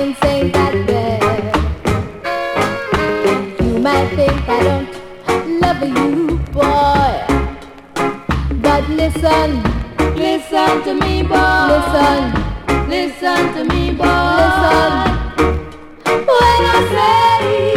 things ain't that bad. You might think I don't love you, boy, but listen, listen to me, boy. Listen to me, boy. Listen when I say